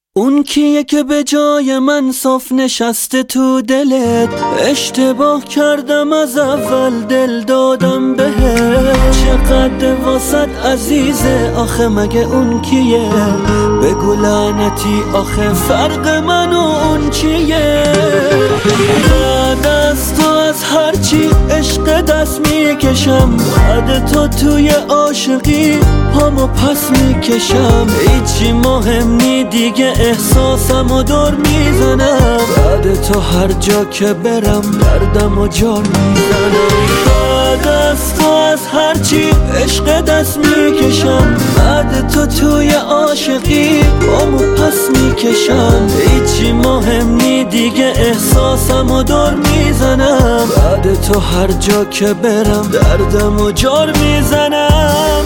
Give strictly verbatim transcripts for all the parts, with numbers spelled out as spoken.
اون کیه که به جای من صاف نشسته تو دلت؟ اشتباه کردم از اول دل دادم بهت. چقدر واسط عزیزه آخه مگه اون کیه؟ بگو لعنتی آخه فرق من و اون چیه؟ بعد از تو از هرچی عشق دست میکشم، بعد تو توی عاشقی پامو پس میکشم. هیچی مهم نی دیگه احساسم و دور میزنم، بعد تو هر جا که برم دردم و جار میزنم. بعد از تو از هرچی عشق دست میکشم، بعد تو توی عاشقی پامو پس میکشم. هیچی مهم نی دیگه احساسم و دور میزنم، بعد تو هر جا که برم دردم و جار میزنم.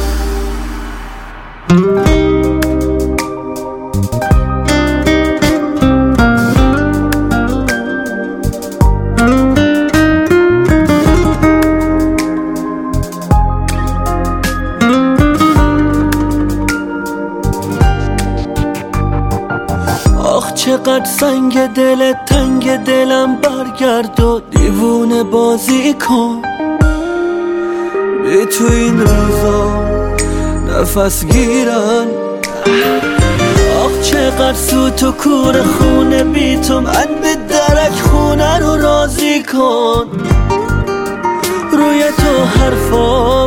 آخ چقدر سنگ دل تنگ دلم، برگرد و دیوونه بازی کن. بی تو این روزا نفس گیرن. آخ چقدر سوت و کور خونه بی تو، من به درک خونه رو راضی کن. روی تو حرفام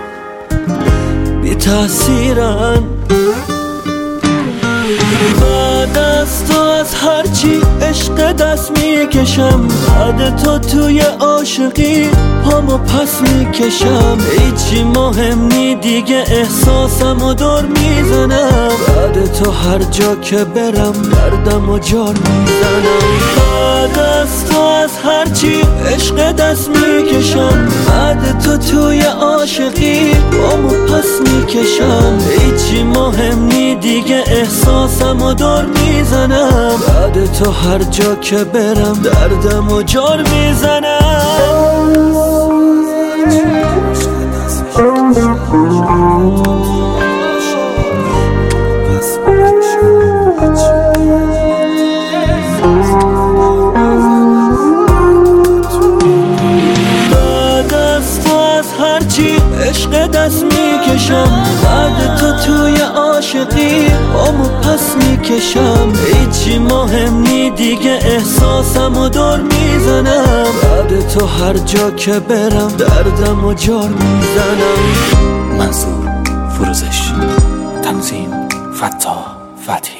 بی تأثیرن. بعد از تو از هرچی عشق دست میکشم، بعد تو توی عاشقی پامو پس میکشم. هیچی مهم نی دیگه احساسم و دور میزنم، بعد تو هر جا که برم دردم و جار میزنم. بعد از تو از هرچی عشق دست میکشم، بعد تو توی عاشقی پامو پس میکشم. هیچی مهم نی دیگه احساسم و دور میزنم، بعد تو هر جا که برم دردم و جار میزنم. بعد از تو از هرچی عشق دست میکشم، بعد تو توی عاشقی پامو پس میکشم. هیچی مهم نی دیگه احساسم و دور میزنم، بعد تو هر جا که برم دردم و جار میزنم. منصور فروزش، تنظیم فتاح فتحی.